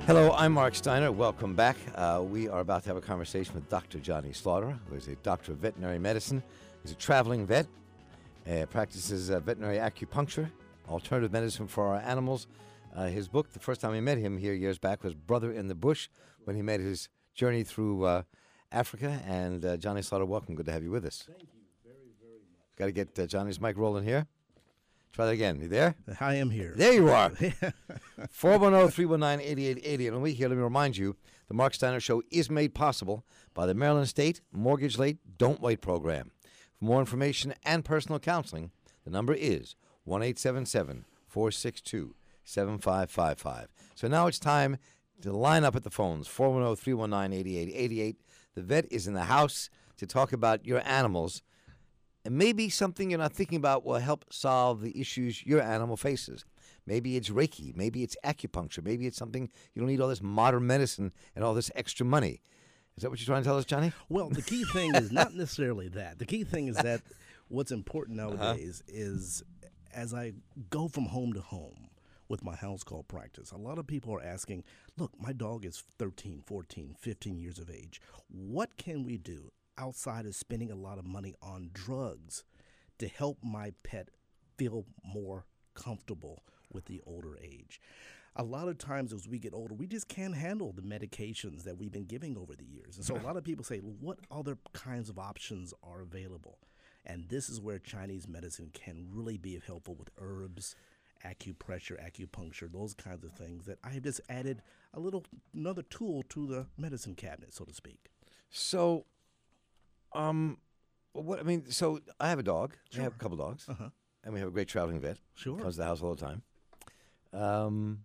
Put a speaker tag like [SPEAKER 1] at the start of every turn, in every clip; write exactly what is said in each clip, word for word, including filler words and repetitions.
[SPEAKER 1] Hello, I'm Mark Steiner. Welcome back. Uh, we are about to have a conversation with Doctor Johnny Slaughter, who is a doctor of veterinary medicine. He's a traveling vet, uh, practices uh, veterinary acupuncture, alternative medicine for our animals. Uh, his book, the first time we met him here years back, was Brother in the Bush, when he made his journey through uh, Africa. And uh, Johnny Slaughter, welcome. Good to have you with us.
[SPEAKER 2] Thank you very, very much.
[SPEAKER 1] Got to get uh, Johnny's mic rolling here. Try that again. You there?
[SPEAKER 2] I am here.
[SPEAKER 1] There you are. four one zero, three one nine, eight eight eight eight. And we here, let me remind you, the Mark Steiner Show is made possible by the Maryland State Mortgage Late Don't Wait program. For more information and personal counseling, the number is one eight seven seven, four six two, seven five five five. So now it's time to line up at the phones, four one zero, three one nine, eight eight eight eight. The vet is in the house to talk about your animals. And maybe something you're not thinking about will help solve the issues your animal faces. Maybe it's Reiki. Maybe it's acupuncture. Maybe it's something you don't need all this modern medicine and all this extra money. Is that what you're trying to tell us, Johnny?
[SPEAKER 2] Well, the key thing is not necessarily that. The key thing is that what's important nowadays uh-huh. is as I go from home to home with my house call practice, a lot of people are asking, look, my dog is thirteen, fourteen, fifteen years of age. What can we do outside of spending a lot of money on drugs to help my pet feel more comfortable with the older age? A lot of times as we get older, we just can't handle the medications that we've been giving over the years. And so a lot of people say, what other kinds of options are available? And this is where Chinese medicine can really be helpful with herbs, acupressure, acupuncture, those kinds of things that I have just added a little, another tool to the medicine cabinet, so to speak.
[SPEAKER 1] So, Um, what I mean, so I have a dog.
[SPEAKER 2] Sure.
[SPEAKER 1] I have a couple dogs,
[SPEAKER 2] Uh-huh.
[SPEAKER 1] and we have a great traveling vet.
[SPEAKER 2] Sure.
[SPEAKER 1] Comes to the house all the time. Um,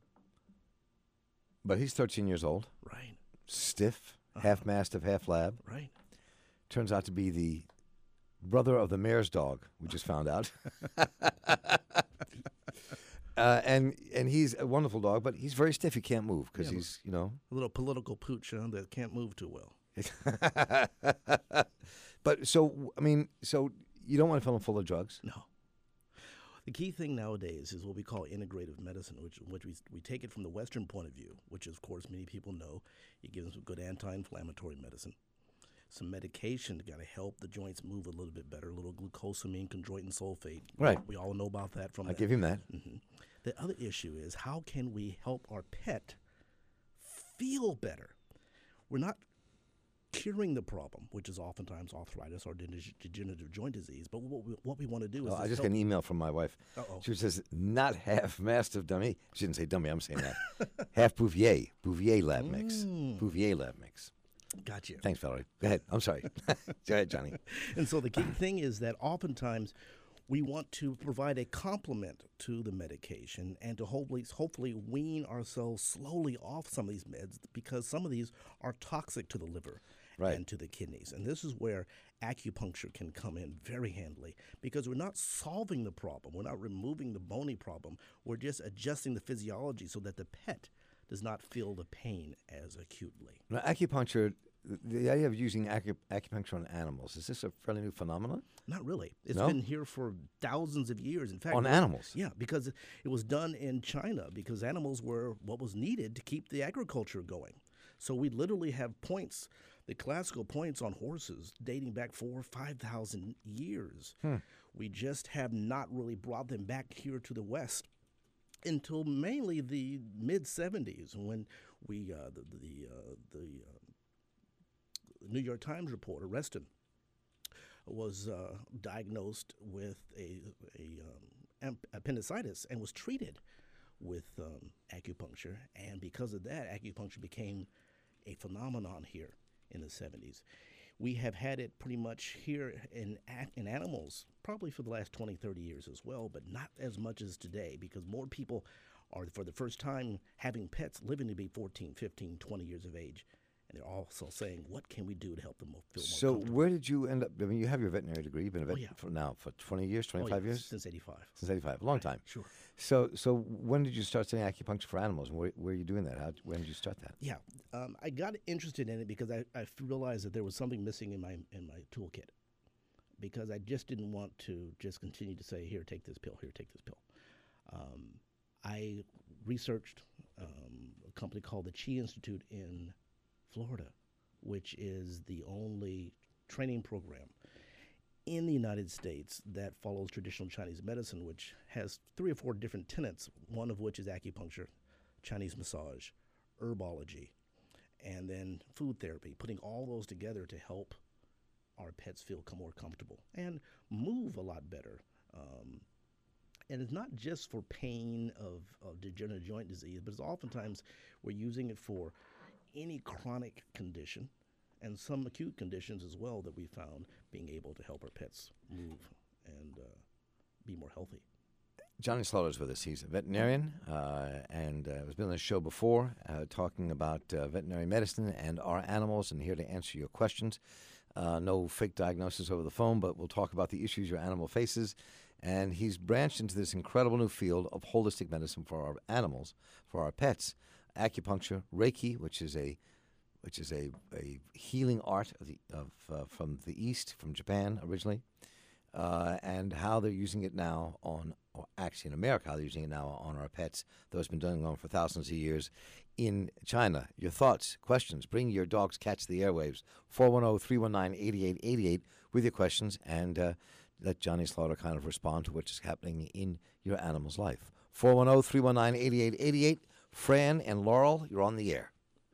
[SPEAKER 1] but he's thirteen years old.
[SPEAKER 2] Right.
[SPEAKER 1] Stiff,
[SPEAKER 2] Uh-huh.
[SPEAKER 1] half mastiff, half lab.
[SPEAKER 2] Right.
[SPEAKER 1] Turns out to be the brother of the mayor's dog. We just found out. uh, and and he's a wonderful dog, but he's very stiff. He can't move because
[SPEAKER 2] Yeah,
[SPEAKER 1] he's you know.
[SPEAKER 2] A little political pooch huh, that can't move too well.
[SPEAKER 1] But so I mean, so you don't want to fill him full of drugs.
[SPEAKER 2] No. The key thing nowadays is what we call integrative medicine, which which we we take it from the Western point of view, which of course many people know. You give them some good anti-inflammatory medicine, some medication to kind of help the joints move a little bit better, a little glucosamine, chondroitin sulfate.
[SPEAKER 1] Right.
[SPEAKER 2] We all know about that from
[SPEAKER 1] I
[SPEAKER 2] that.
[SPEAKER 1] give him that.
[SPEAKER 2] Mm-hmm. The other issue is how can we help our pet feel better? We're not curing the problem, which is oftentimes arthritis or degenerative joint disease. But what we, what we want to do is
[SPEAKER 1] Oh, I
[SPEAKER 2] just
[SPEAKER 1] just
[SPEAKER 2] help.
[SPEAKER 1] got an email from my wife.
[SPEAKER 2] Uh-oh.
[SPEAKER 1] She says, not half mastiff dummy. She didn't say dummy, I'm saying that. Half Bouvier. Bouvier lab mix.
[SPEAKER 2] Mm.
[SPEAKER 1] Bouvier lab mix.
[SPEAKER 2] Gotcha.
[SPEAKER 1] Thanks, Valerie. Go ahead. I'm sorry. Go ahead, Johnny.
[SPEAKER 2] And so the key thing is that oftentimes we want to provide a complement to the medication and to hopefully hopefully wean ourselves slowly off some of these meds because some of these are toxic to the liver.
[SPEAKER 1] Right.
[SPEAKER 2] And to the kidneys. And this is where acupuncture can come in very handily because we're not solving the problem. We're not removing the bony problem. We're just adjusting the physiology so that the pet does not feel the pain as acutely.
[SPEAKER 1] Now, acupuncture, the, the idea of using acu- acupuncture on animals, is this a fairly new phenomenon?
[SPEAKER 2] Not really. It's
[SPEAKER 1] No?
[SPEAKER 2] been here for thousands of years. In fact,
[SPEAKER 1] On
[SPEAKER 2] it-
[SPEAKER 1] animals?
[SPEAKER 2] Yeah, because it was done in China because animals were what was needed to keep the agriculture going. So we literally have points, the classical points on horses dating back four or five thousand years.
[SPEAKER 1] Hmm.
[SPEAKER 2] We just have not really brought them back here to the West until mainly the mid seventies when we uh, the the uh, the uh, New York Times reporter Reston was uh, diagnosed with a, a um, appendicitis and was treated with um, acupuncture. And because of that, acupuncture became a phenomenon here in the seventies. We have had it pretty much here in in animals probably for the last twenty, thirty years as well, but not as much as today because more people are for the first time having pets living to be fourteen, fifteen, twenty years of age. And they're also saying, what can we do to help them feel more
[SPEAKER 1] So
[SPEAKER 2] comfortable?
[SPEAKER 1] where did you end up? I mean, you have your veterinary degree. You've been a vet
[SPEAKER 2] Oh, yeah.
[SPEAKER 1] for now for twenty years, twenty-five
[SPEAKER 2] Oh, yeah,
[SPEAKER 1] years?
[SPEAKER 2] Since eighty-five.
[SPEAKER 1] Since eighty-five, a long
[SPEAKER 2] Right,
[SPEAKER 1] time.
[SPEAKER 2] Sure.
[SPEAKER 1] So so when did you start studying acupuncture for animals? And where, where are you doing that? How, when did you start that?
[SPEAKER 2] Yeah, um, I got interested in it because I, I realized that there was something missing in my in my toolkit. Because I just didn't want to just continue to say, here, take this pill, here, take this pill. Um, I researched um, a company called the Chi Institute in Florida, which is the only training program in the United States that follows traditional Chinese medicine, which has three or four different tenets, one of which is acupuncture, Chinese massage, herbology, and then food therapy, putting all those together to help our pets feel more comfortable and move a lot better. Um, and it's not just for pain of, of degenerative joint disease, but it's oftentimes we're using it for any chronic condition and some acute conditions as well that we found being able to help our pets move and uh, be more healthy.
[SPEAKER 1] Johnny Slaughter's with us. He's a veterinarian uh, and uh, has been on the show before uh, talking about uh, veterinary medicine and our animals, and here to answer your questions. Uh, no fake diagnosis over the phone, but we'll talk about the issues your animal faces. And he's branched into this incredible new field of holistic medicine for our animals, for our pets. Acupuncture, Reiki, which is a which is a, a healing art of, the, of uh, from the East, from Japan originally, uh, and how they're using it now on, or actually in America, how they're using it now on our pets, though it's been going on for thousands of years in China. Your thoughts, questions, bring your dogs, cats to the airwaves, four one zero, three one nine, eight eight eight eight with your questions, and uh, let Johnny Slaughter kind of respond to what's happening in your animal's life. four one zero, three one nine, eight eight eight eight. Fran and Laurel, you're on the air.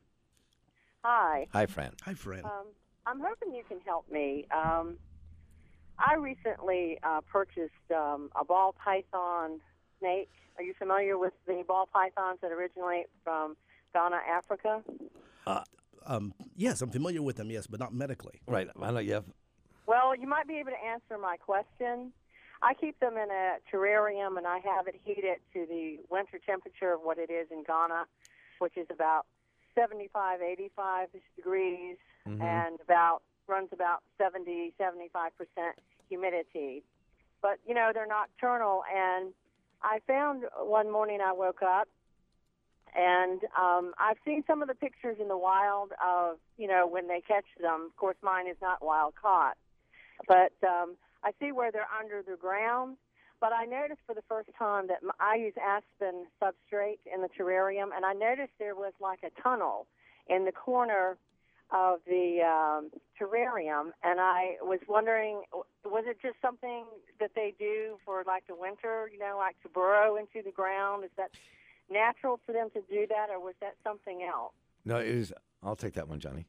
[SPEAKER 3] Hi.
[SPEAKER 1] Hi, Fran.
[SPEAKER 2] Hi, Fran.
[SPEAKER 3] Um, I'm hoping you can help me. Um, I recently uh, purchased um, a ball python snake. Are you familiar with the ball pythons that originate from Ghana, Africa?
[SPEAKER 1] Uh,
[SPEAKER 2] um, yes, I'm familiar with them, yes, but not medically.
[SPEAKER 1] right. I know you have.
[SPEAKER 3] Well, you might be able to answer my question. I keep them in a terrarium, and I have it heated to the winter temperature of what it is in Ghana, which is about seventy-five, eighty-five degrees,
[SPEAKER 1] Mm-hmm.
[SPEAKER 3] and about runs about seventy, seventy-five percent humidity. But, you know, they're nocturnal, and I found one morning I woke up, and um, I've seen some of the pictures in the wild of, you know, when they catch them. Of course, mine is not wild caught. But um, I see where they're under the ground. But I noticed for the first time that m- I use aspen substrate in the terrarium, and I noticed there was like a tunnel in the corner of the um, terrarium, and I was wondering, was it just something that they do for like the winter, you know, like to burrow into the ground? Is that natural for them to do that, or was that something else?
[SPEAKER 1] No, it is. I'll take that one, Johnny.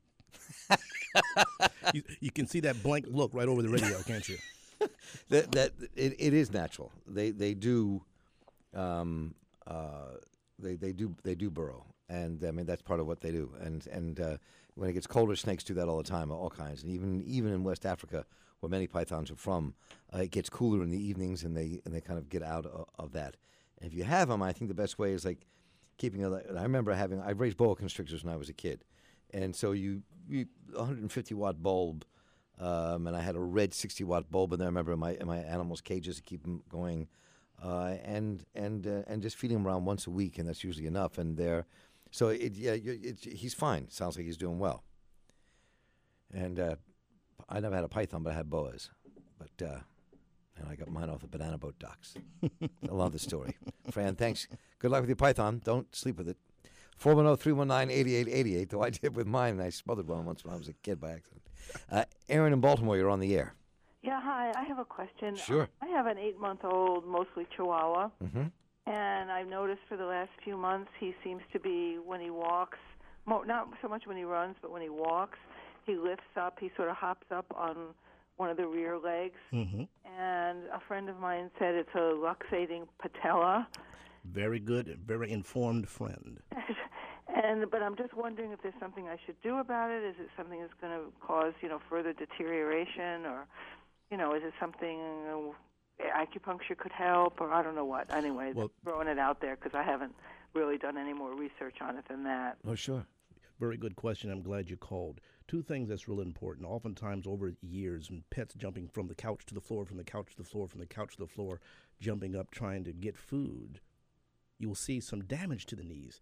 [SPEAKER 2] you, you can see that blank look right over the radio, can't you?
[SPEAKER 1] that that it, it is natural. They they do, um, uh, they they do they do burrow, and I mean that's part of what they do. And and uh, when it gets colder, snakes do that all the time, all kinds. And even even in West Africa, where many pythons are from, uh, it gets cooler in the evenings, and they and they kind of get out of, of that. And if you have them, I think the best way is like keeping a. I remember having I raised boa constrictors when I was a kid, and so you, you one hundred fifty watt bulb. Um, and I had a red sixty watt bulb in there. I remember in my in my animals' cages to keep them going, uh, and and uh, and just feeding them around once a week, and that's usually enough. And they're so it, yeah, it, he's fine. Sounds like he's doing well. And uh, I never had a python, but I had boas. But uh, and I got mine off the banana boat docks. I love the story. Fran, thanks. Good luck with your python. Don't sleep with it. four one zero, three one nine, eight eight eight eight, though I did with mine, and I smothered one once when I was a kid by accident. Uh, Aaron in Baltimore, you're on the air.
[SPEAKER 4] Yeah, hi. I have a question.
[SPEAKER 1] Sure.
[SPEAKER 4] I have an eight-month-old, mostly Chihuahua,
[SPEAKER 1] Mm-hmm.
[SPEAKER 4] and I've noticed for the last few months he seems to be, when he walks, mo- not so much when he runs, but when he walks, he lifts up, he sort of hops up on one of the rear legs.
[SPEAKER 2] Mm-hmm.
[SPEAKER 4] And a friend of mine said it's a luxating patella.
[SPEAKER 2] Very good, very informed friend.
[SPEAKER 4] And but I'm just wondering if there's something I should do about it. Is it something that's going to cause, you know, further deterioration, or, you know, is it something uh, acupuncture could help, or I don't know what. Anyway,
[SPEAKER 2] Well,
[SPEAKER 4] throwing it out there because I haven't really done any more research on it than that.
[SPEAKER 1] Oh, sure.
[SPEAKER 2] Very good question. I'm glad you called. Two things that's really important. Oftentimes over years, when pets jumping from the couch to the floor, from the couch to the floor, from the couch to the floor, jumping up trying to get food, you will see some damage to the knees.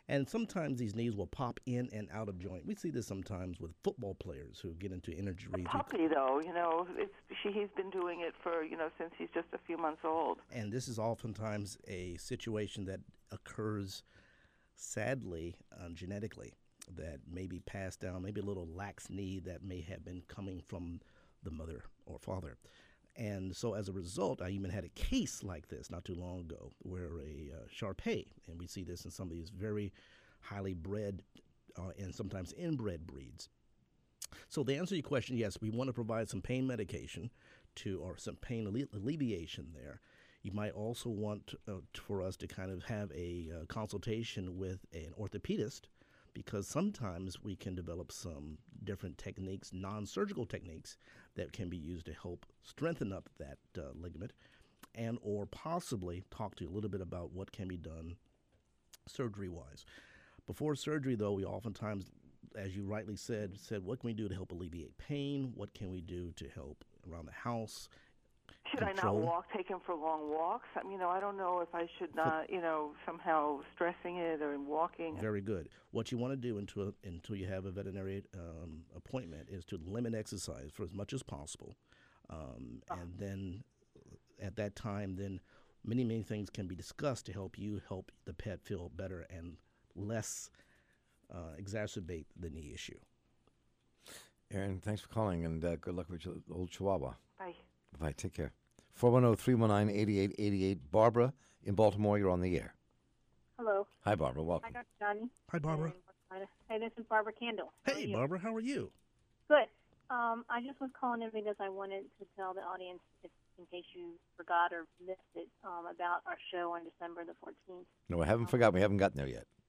[SPEAKER 2] And sometimes these knees will pop in and out of joint. We see this sometimes with football players who get into injuries.
[SPEAKER 4] The puppy, though, you know, it's, she, he's been doing it for, you know, since he's just a few months old.
[SPEAKER 2] And this is oftentimes a situation that occurs, sadly, um, genetically, that may be passed down, maybe a little lax knee that may have been coming from the mother or father. And so as a result, I even had a case like this not too long ago where a uh, Shar-Pei, and we see this in some of these very highly bred uh, and sometimes inbred breeds. So to answer your question, yes, we want to provide some pain medication to, or some pain alle- alleviation there. You might also want uh, for us to kind of have a uh, consultation with an orthopedist, because sometimes we can develop some different techniques, non-surgical techniques, that can be used to help strengthen up that uh, ligament, and or possibly talk to you a little bit about what can be done surgery-wise. Before surgery, though, we oftentimes, as you rightly said, said, what can we do to help alleviate pain? What can we do to help around the house?
[SPEAKER 4] Should
[SPEAKER 2] Control.
[SPEAKER 4] I not walk, take him for long walks? I mean, you know, I don't know if I should not, you know, somehow stressing it or walking.
[SPEAKER 2] Very good. What you want to do until until you have a veterinary um, appointment is to limit exercise for as much as possible, um,
[SPEAKER 4] Oh.
[SPEAKER 2] and then at that time, then many many things can be discussed to help you help the pet feel better and less uh, exacerbate the knee issue.
[SPEAKER 1] Aaron, thanks for calling, and uh, good luck with your old Chihuahua.
[SPEAKER 4] Bye.
[SPEAKER 1] Bye. Take care. four one zero, three one nine, eight eight eight eight. Barbara in Baltimore, you're on the air.
[SPEAKER 5] Hello.
[SPEAKER 1] Hi, Barbara.
[SPEAKER 5] Hi,
[SPEAKER 1] Welcome.
[SPEAKER 5] Doctor Johnny.
[SPEAKER 2] Hi, Barbara.
[SPEAKER 5] Hey, this is Barbara Kendall. How are
[SPEAKER 2] Hey,
[SPEAKER 5] you?
[SPEAKER 2] Barbara. How are you?
[SPEAKER 5] Good. Um, I just was calling in because I wanted to tell the audience, if, in case you forgot or missed it, um, about our show on December the fourteenth.
[SPEAKER 1] No, I haven't forgotten. We haven't gotten there yet.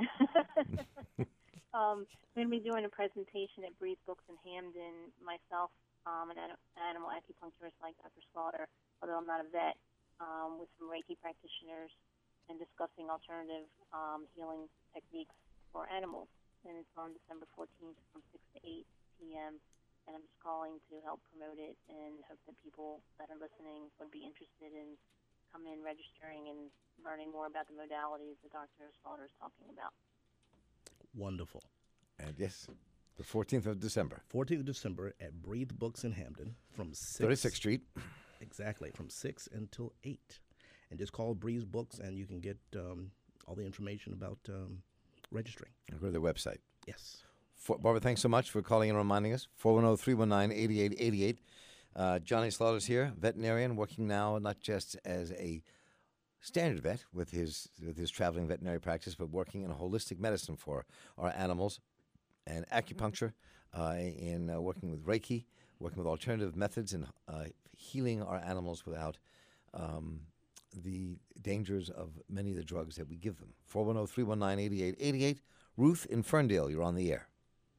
[SPEAKER 5] um, we're going to be doing a presentation at Breathe Books in Hamden. Myself, um, an an animal acupuncturist like Doctor Slaughter, although I'm not a vet, um, with some Reiki practitioners, and discussing alternative um, healing techniques for animals. And it's on December fourteenth from six to eight p.m. And I'm just calling to help promote it and hope that people that are listening would be interested in coming in, registering, and learning more about the modalities that Doctor Slaughter is talking about.
[SPEAKER 2] Wonderful.
[SPEAKER 1] And yes, the fourteenth of December.
[SPEAKER 2] fourteenth of December at Breathe Books in Hamden from six.
[SPEAKER 1] thirty-sixth Street.
[SPEAKER 2] Exactly, from six until eight. And just call Breeze Books and you can get um, all the information about um, registering.
[SPEAKER 1] Go to their website.
[SPEAKER 2] Yes.
[SPEAKER 1] For, Barbara, thanks so much for calling and reminding us. four one zero, three one nine, eight eight eight eight. Uh, Johnny Slaughter's here, veterinarian, working now not just as a standard vet with his with his traveling veterinary practice, but working in holistic medicine for our animals and acupuncture, uh, in uh, working with Reiki, working with alternative methods and uh, healing our animals without um, the dangers of many of the drugs that we give them. four one zero, three one nine, eight eight eight eight. Ruth in Ferndale, you're on the air.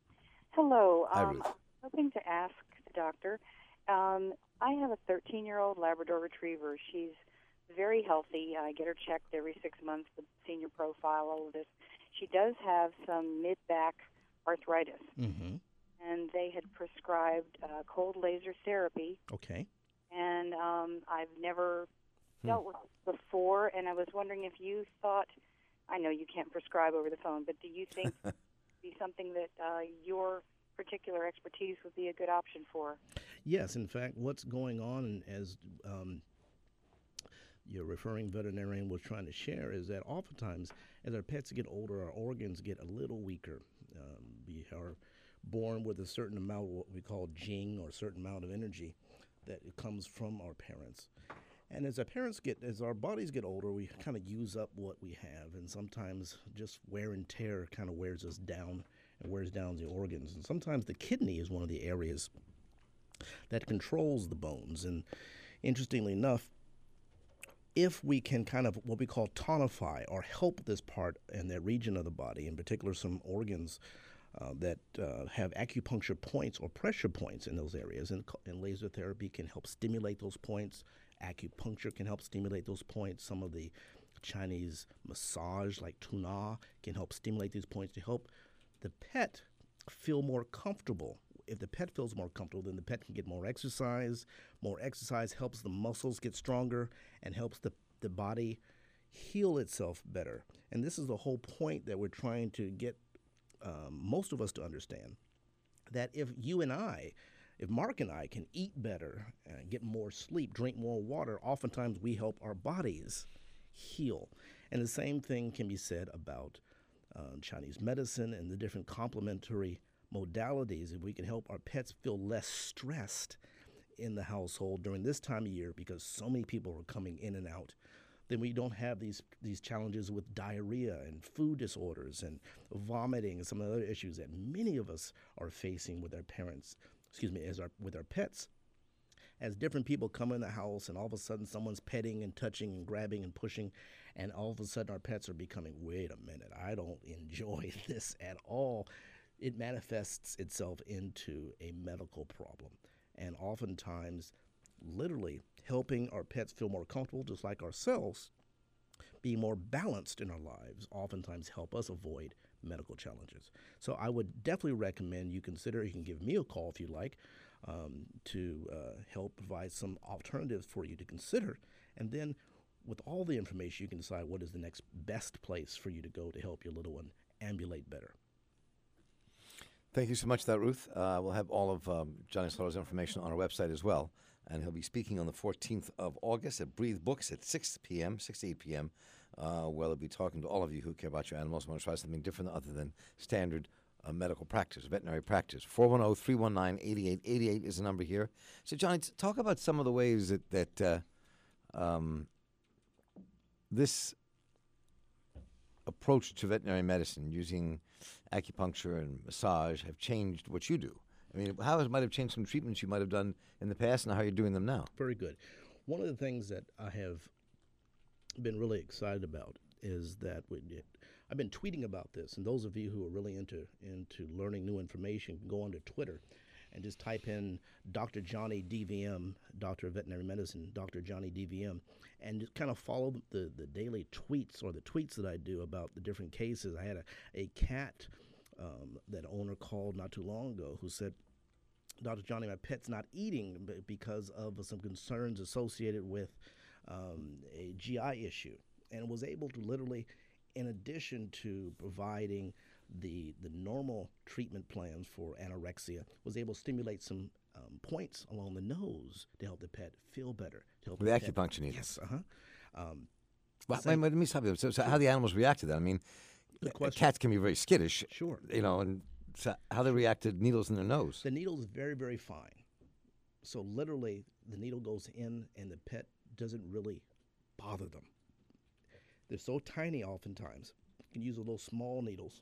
[SPEAKER 6] Hello.
[SPEAKER 1] Hi,
[SPEAKER 6] um,
[SPEAKER 1] Ruth.
[SPEAKER 6] I'm hoping to ask the doctor. Um, I have a thirteen-year-old Labrador Retriever. She's very healthy. I get her checked every six months, the senior profile, all of this. She does have some mid-back arthritis,
[SPEAKER 2] Mm-hmm.
[SPEAKER 6] and they had prescribed uh, cold laser therapy,
[SPEAKER 2] Okay.
[SPEAKER 6] and um, I've never
[SPEAKER 1] Hmm.
[SPEAKER 6] dealt with it before, and I was wondering if you thought, I know you can't prescribe over the phone, but do you think it would be something that uh, your particular expertise would be a good option for?
[SPEAKER 2] Yes, in fact, what's going on, as um, your referring veterinarian was trying to share, is that oftentimes as our pets get older, our organs get a little weaker. Um, we are born with a certain amount of what we call jing, or a certain amount of energy that comes from our parents. And as our parents get, as our bodies get older, we kind of use up what we have, and sometimes just wear and tear kind of wears us down and wears down the organs. And sometimes the kidney is one of the areas that controls the bones. And interestingly enough, if we can kind of what we call tonify or help this part and that region of the body, in particular some organs uh, that uh, have acupuncture points or pressure points in those areas, and, and laser therapy can help stimulate those points. Acupuncture can help stimulate those points. Some of the Chinese massage, like Tuna, can help stimulate these points to help the pet feel more comfortable. If the pet feels more comfortable, then the pet can get more exercise. More exercise helps the muscles get stronger and helps the, the body heal itself better. And this is the whole point that we're trying to get um, most of us to understand, that if you and I, if Mark and I can eat better, uh, get more sleep, drink more water, oftentimes we help our bodies heal. And the same thing can be said about uh, Chinese medicine and the different complementary modalities. If we can help our pets feel less stressed in the household during this time of year, because so many people are coming in and out, then we don't have these these challenges with diarrhea and food disorders and vomiting and some of the other issues that many of us are facing with our parents, excuse me, as our with our pets. As different people come in the house and all of a sudden someone's petting and touching and grabbing and pushing, and all of a sudden our pets are becoming, wait a minute, I don't enjoy this at all. It manifests itself into a medical problem. And oftentimes, literally helping our pets feel more comfortable, just like ourselves, be more balanced in our lives, oftentimes help us avoid medical challenges. So I would definitely recommend you consider, you can give me a call if you like, um, to uh, help provide some alternatives for you to consider. And then with all the information, you can decide what is the next best place for you to go to help your little one ambulate better.
[SPEAKER 1] Thank you so much for that, Ruth. Uh, we'll have all of um, Johnny Slaughter's information on our website as well. And he'll be speaking on the fourteenth of August at Breathe Books at six p.m., six to eight p.m., uh, where he'll be talking to all of you who care about your animals and want to try something different other than standard uh, medical practice, veterinary practice. four one zero, three one nine, eight eight eight eight is the number here. So, Johnny, t- talk about some of the ways that, that uh, um, this approach to veterinary medicine using acupuncture and massage have changed what you do. I mean, how it might have changed some treatments you might have done in the past and how you're doing them now.
[SPEAKER 2] Very good. One of the things that I have been really excited about is that we did, I've been tweeting about this, and those of you who are really into into learning new information can go onto Twitter and just type in Doctor Johnny D V M, Doctor of Veterinary Medicine, Doctor Johnny D V M, and just kind of follow the, the daily tweets or the tweets that I do about the different cases. I had a, a cat um, that owner called not too long ago who said, Doctor Johnny, my pet's not eating because of some concerns associated with um, a G I issue, and was able to literally, in addition to providing the the normal treatment plans for anorexia, was able to stimulate some um, points along the nose to help the pet feel better. To help
[SPEAKER 1] With
[SPEAKER 2] the
[SPEAKER 1] acupuncture
[SPEAKER 2] pet,
[SPEAKER 1] needles.
[SPEAKER 2] Yes, uh-huh. Um,
[SPEAKER 1] Well,
[SPEAKER 2] same-
[SPEAKER 1] wait, let me stop you. So, so how the animals react to that? I mean,
[SPEAKER 2] Good
[SPEAKER 1] uh,
[SPEAKER 2] question.
[SPEAKER 1] cats can be very skittish,
[SPEAKER 2] Sure.
[SPEAKER 1] you know, and so how they react to needles in their nose.
[SPEAKER 2] The needle is very, very fine. So literally, the needle goes in and the pet doesn't really bother them. They're so tiny oftentimes. You can use little small needles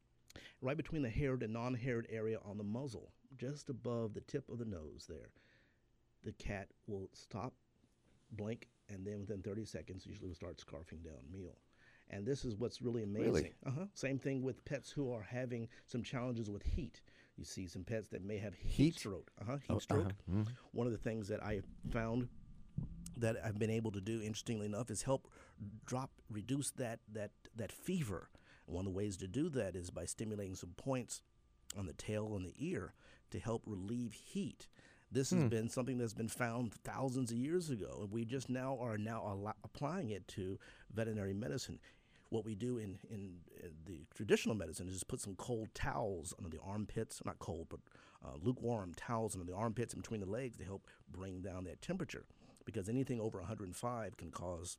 [SPEAKER 2] right between the haired and non-haired area on the muzzle, just above the tip of the nose there. The cat will stop, blink, and then within thirty seconds, usually will start scarfing down meal. And this is what's really amazing.
[SPEAKER 1] Really?
[SPEAKER 2] Uh-huh. Same thing with pets who are having some challenges with heat. You see some pets that may have heat,
[SPEAKER 1] Heat?
[SPEAKER 2] stroke. Uh-huh, heat
[SPEAKER 1] Oh,
[SPEAKER 2] stroke.
[SPEAKER 1] uh-huh. Mhm.
[SPEAKER 2] One of the things that I found that I've been able to do, interestingly enough, is help drop, reduce that that that fever. And one of the ways to do that is by stimulating some points on the tail and the ear to help relieve heat. This has
[SPEAKER 1] Hmm.
[SPEAKER 2] been something that's been found thousands of years ago, and we just now are now al- applying it to veterinary medicine. What we do in, in, in the traditional medicine is just put some cold towels under the armpits, not cold, but uh, lukewarm towels under the armpits and between the legs to help bring down that temperature. Because anything over one hundred five can cause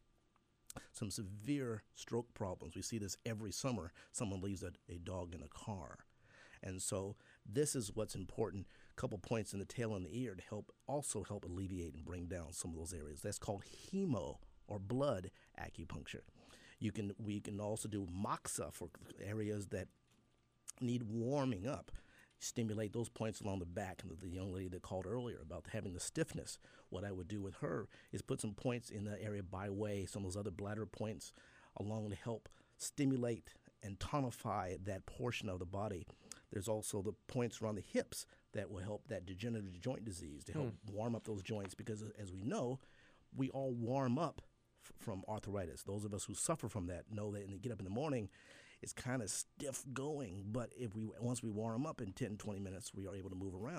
[SPEAKER 2] some severe stroke problems. We see this every summer. Someone leaves a, a dog in a car. And so this is what's important. A couple points in the tail and the ear to help also help alleviate and bring down some of those areas. That's called hemo or blood acupuncture. You can we can also do moxa for areas that need warming up. Stimulate those points along the back. And the young lady that called earlier about having the stiffness, what I would do with her is put some points in the area by way, some of those other bladder points along to help stimulate and tonify that portion of the body. There's also the points around the hips that will help that degenerative joint disease to help hmm. warm up those joints, because as we know, we all warm up f- from arthritis. Those of us who suffer from that know that when they get up in the morning, it's kind of stiff going, but if we once we warm up in ten, twenty minutes, we are able to move around.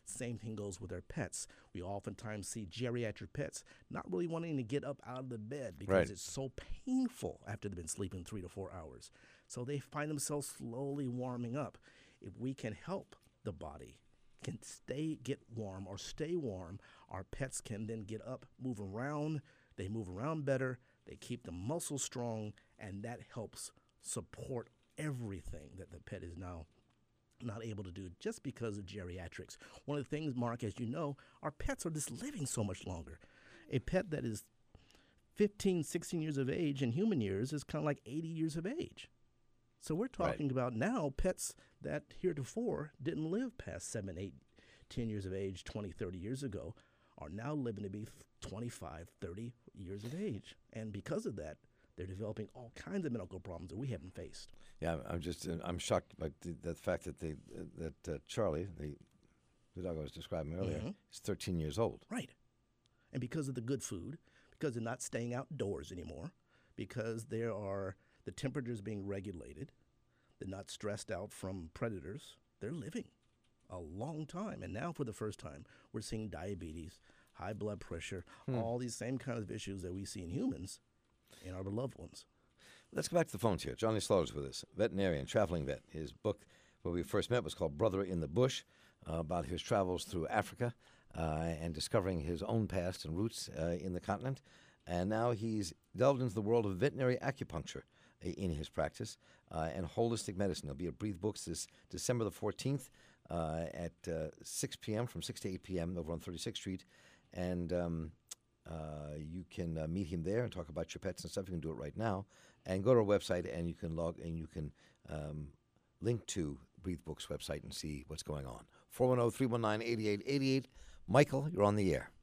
[SPEAKER 2] Same thing goes with our pets. We oftentimes see geriatric pets not really wanting to get up out of the bed because
[SPEAKER 1] Right.
[SPEAKER 2] it's so painful after they've been sleeping three to four hours. So they find themselves slowly warming up. If we can help the body can stay, get warm or stay warm, our pets can then get up, move around. They move around better. They keep the muscles strong, and that helps support everything that the pet is now not able to do just because of geriatrics. One of the things, Mark, as you know, our pets are just living so much longer. A pet that is fifteen, sixteen years of age in human years is kind of like eighty years of age. So we're talking
[SPEAKER 1] Right.
[SPEAKER 2] about now pets that heretofore didn't live past seven, eight, ten years of age, twenty, thirty years ago, are now living to be twenty-five, thirty years of age. And because of that, they're developing all kinds of medical problems that we haven't faced.
[SPEAKER 1] Yeah, I'm- I'm just uh, I'm shocked by the, the fact that they uh, that uh, Charlie, the the dog I was describing earlier,
[SPEAKER 2] Mhm.
[SPEAKER 1] is thirteen years old.
[SPEAKER 2] Right. And because of the good food, because they're not staying outdoors anymore, because there are the temperatures being regulated, they're not stressed out from predators, they're living a long time. And now for the first time, we're seeing diabetes, high blood pressure, all these same kinds of issues that we see in humans in our beloved ones.
[SPEAKER 1] Let's go back to the phones here. Johnny Slaughter's with us, veterinarian, traveling vet. His book, where we first met, was called Brother in the Bush, uh, about his travels through Africa uh, and discovering his own past and roots uh, in the continent. And now he's delved into the world of veterinary acupuncture uh, in his practice uh, and holistic medicine. He'll be at Breathe Books this December the fourteenth uh, at uh, six p.m. from six to eight p.m. over on thirty-sixth Street. And um, uh, you can uh, meet him there and talk about your pets and stuff. You can do it right now. And go to our website, and you can log and you can um, link to Breathe Books website and see what's going on. four one zero, three one nine, eight eight eight eight. Michael, you're on the air.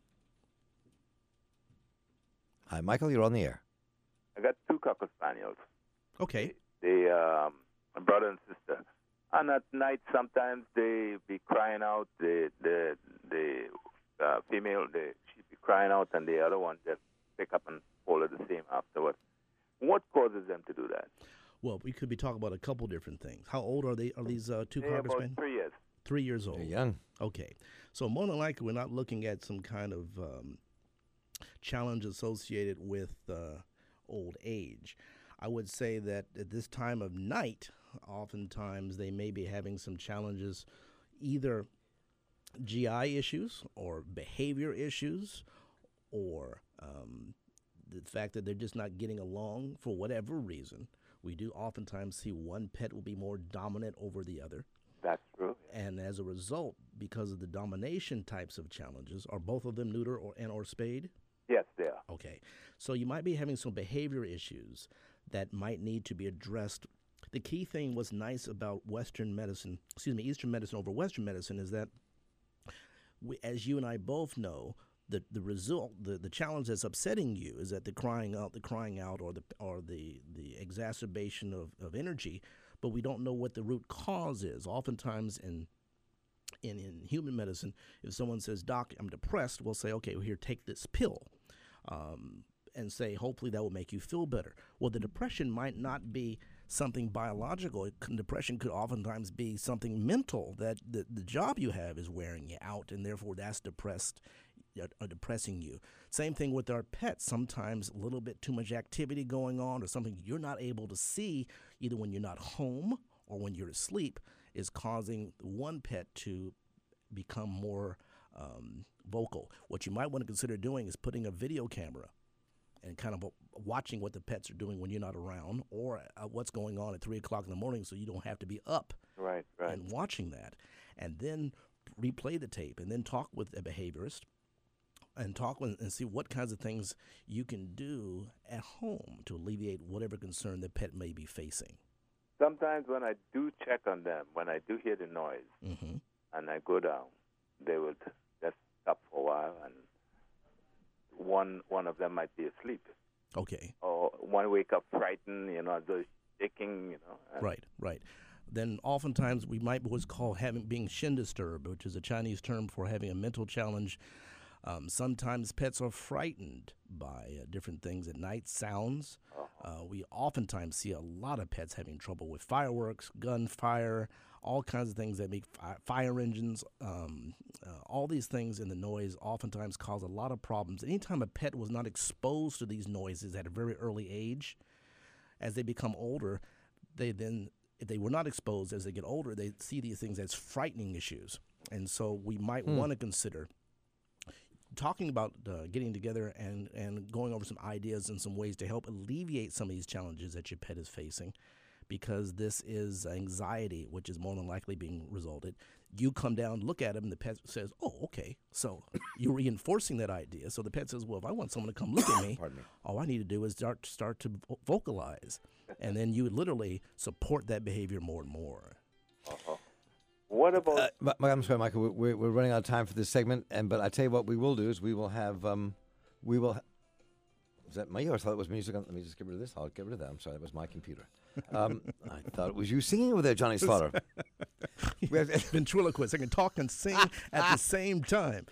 [SPEAKER 1] Hi, Michael, you're on the air.
[SPEAKER 7] I got two cocker spaniels.
[SPEAKER 2] Okay.
[SPEAKER 7] They, um, a brother and sister. And at night, sometimes they be crying out. The the the uh, female, they she be crying out, and the other one just pick up and follow the same afterwards. What causes them to do that?
[SPEAKER 2] Well, we could be talking about a couple different things. How old are they? Are these uh, two
[SPEAKER 7] They're
[SPEAKER 2] cocker
[SPEAKER 7] about
[SPEAKER 2] spaniels?
[SPEAKER 7] three years.
[SPEAKER 2] Three years old.
[SPEAKER 1] You're young.
[SPEAKER 2] Okay. So more than likely, we're not looking at some kind of um, challenge associated with uh, old age. I would say that at this time of night, oftentimes they may be having some challenges, either G I issues or behavior issues, or um, the fact that they're just not getting along for whatever reason. We do oftentimes see one pet will be more dominant over the other.
[SPEAKER 7] That's true.
[SPEAKER 2] And as a result, because of the domination types of challenges, are both of them neuter or and or spayed?
[SPEAKER 7] Yes, they are.
[SPEAKER 2] Okay. So you might be having some behavior issues that might need to be addressed. The key thing what's nice about Western medicine, excuse me, Eastern medicine over Western medicine is that, we, as you and I both know, the the result, the, the challenge that's upsetting you is that the crying out, the crying out, or the or the the exacerbation of, of energy, but we don't know what the root cause is. Oftentimes in in in human medicine, if someone says, "Doc, I'm depressed," we'll say, "Okay, well, here, take this pill," um, and say, "Hopefully that will make you feel better." Well, the depression might not be something biological. It can, depression could oftentimes be something mental, that the, the job you have is wearing you out, and therefore that's depressed, uh, depressing you. Same thing with our pets. Sometimes a little bit too much activity going on, or something you're not able to see, either when you're not home or when you're asleep, is causing one pet to become more um, vocal. What you might want to consider doing is putting a video camera and kind of watching what the pets are doing when you're not around, or uh, what's going on at three o'clock in the morning, so you don't have to be up
[SPEAKER 7] Right, right.
[SPEAKER 2] and watching that, and then replay the tape, and then talk with a behaviorist and talk with, and see what kinds of things you can do at home to alleviate whatever concern the pet may be facing.
[SPEAKER 7] Sometimes when I do check on them, when I do hear the noise,
[SPEAKER 2] Mm-hmm.
[SPEAKER 7] and I go down, they would just stop for a while, and one one of them might be asleep,
[SPEAKER 2] Okay.
[SPEAKER 7] or one wake up frightened, you know, those shaking, you know. and-
[SPEAKER 2] Right, right. Then oftentimes we might what's called having being Shin disturbed, which is a Chinese term for having a mental challenge Um, sometimes pets are frightened by uh, different things at night, sounds. Uh, we oftentimes see a lot of pets having trouble with fireworks, gunfire, all kinds of things that make fi- fire engines. Um, uh, all these things in the noise oftentimes cause a lot of problems. Anytime a pet was not exposed to these noises at a very early age, as they become older, they then, if they were not exposed as they get older, they see these things as frightening issues. And so we might
[SPEAKER 1] Hmm.
[SPEAKER 2] want to consider talking about uh, getting together and, and going over some ideas and some ways to help alleviate some of these challenges that your pet is facing, because this is anxiety, which is more than likely being resulted. You come down, look at him, and the pet says, oh, okay. So you're reinforcing that idea. So the pet says, well, if I want someone to come look at me,
[SPEAKER 1] Pardon me.
[SPEAKER 2] all I need to do is start, start to vo- vocalize. And then you literally support that behavior more and more.
[SPEAKER 7] Uh-huh. What about
[SPEAKER 1] Uh, but- but I'm sorry, Michael. we- We're, we're running out of time for this segment, and but I tell you what, we will do is we will have um, we will. Ha- was that me? Or I thought it was music. On, let me just get rid of this. I'll get rid of that. I'm sorry, that was my computer. Um, I thought it was you singing over there, Johnny Slaughter. We have-
[SPEAKER 2] Ventriloquist. I can talk and sing at the same time.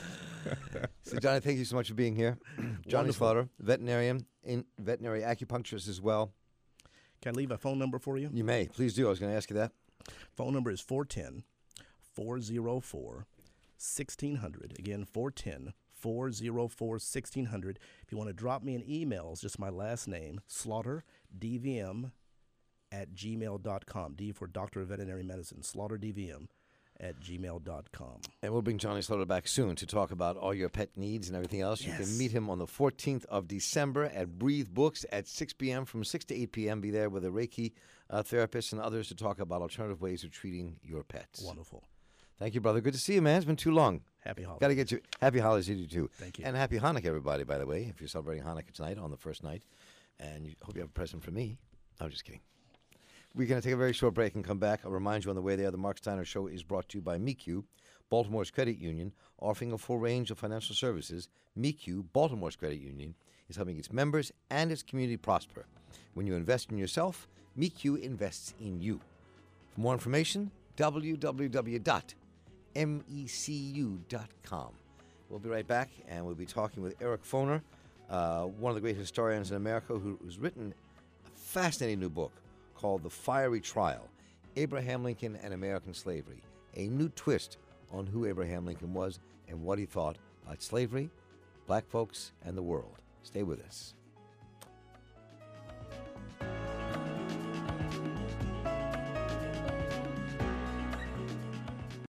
[SPEAKER 1] so, Johnny, thank you so much for being here. Johnny
[SPEAKER 2] Wonderful.
[SPEAKER 1] Slaughter, veterinarian, in veterinary acupuncturist as well.
[SPEAKER 2] Can I leave a phone number for you?
[SPEAKER 1] You may, please do. I was going to ask you that.
[SPEAKER 2] Phone number is four one zero, four oh four, one six zero zero. Again, four one zero, four oh four, one six zero zero. If you want to drop me an email, it's just my last name, slaughterdvm at gmail dot com. D for Doctor of Veterinary Medicine, slaughterdvm at gmail dot com.
[SPEAKER 1] And we'll bring Johnny Slaughter back soon to talk about all your pet needs and everything else. You
[SPEAKER 2] Yes.
[SPEAKER 1] can meet him on the fourteenth of December at Breathe Books at six p.m. From six to eight p.m. Be there with a Reiki uh, therapist and others to talk about alternative ways of treating your pets.
[SPEAKER 2] Wonderful.
[SPEAKER 1] Thank you, brother. Good to see you, man. It's been too long.
[SPEAKER 2] Happy holidays.
[SPEAKER 1] Got to get you. Happy holidays to you, too.
[SPEAKER 2] Thank you.
[SPEAKER 1] And happy Hanukkah, everybody, by the way, if you're celebrating Hanukkah tonight on the first night. And you hope you have a present for me. I'm just kidding. We're going to take a very short break and come back. I'll remind you on the way there, the Mark Steiner Show is brought to you by M E Q, Baltimore's credit union, offering a full range of financial services. M E Q, Baltimore's credit union, is helping its members and its community prosper. When you invest in yourself, M E Q invests in you. For more information, w w w dot mecu dot com. We'll be right back, and we'll be talking with Eric Foner, uh, one of the great historians in America, who, who's written a fascinating new book called The Fiery Trial, Abraham Lincoln and American Slavery, a new twist on who Abraham Lincoln was and what he thought about slavery, black folks, and the world. Stay with us.